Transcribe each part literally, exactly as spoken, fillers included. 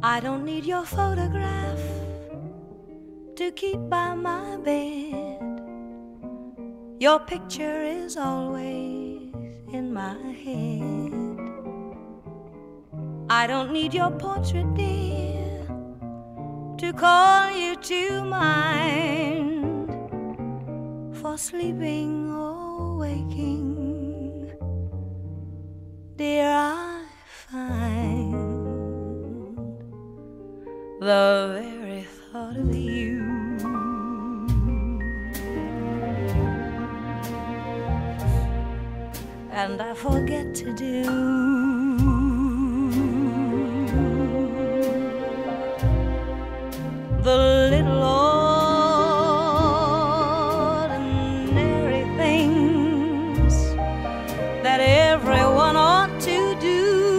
I don't need your photograph to keep by my bed. Your picture is always in my head. I don't need your portrait, dear, to call you to mind. For sleeping or waking, dear, I find the very thought of you and I forget to do the little ordinary things that everyone ought to do.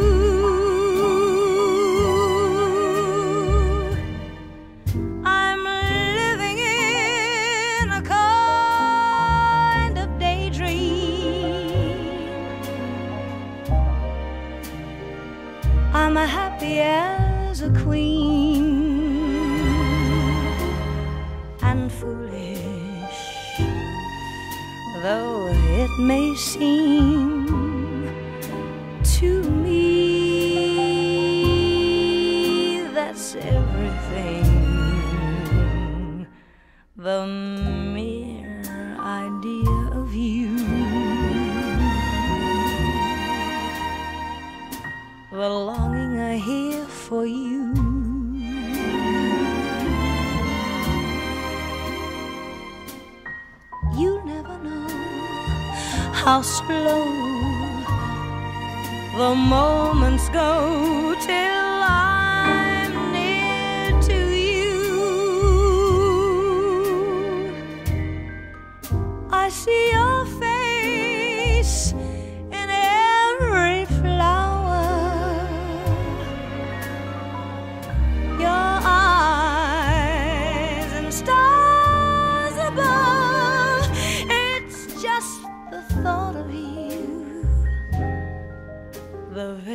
I'm living in a kind of daydream. I'm as happy as a queen and foolish though it may seem to me. That's everything. The mere idea of you, the longing I hear for you. You never know how slow the moments go till I'm near to you. I see your face in every flower, your eyes and stars above. It's just the thought of you, the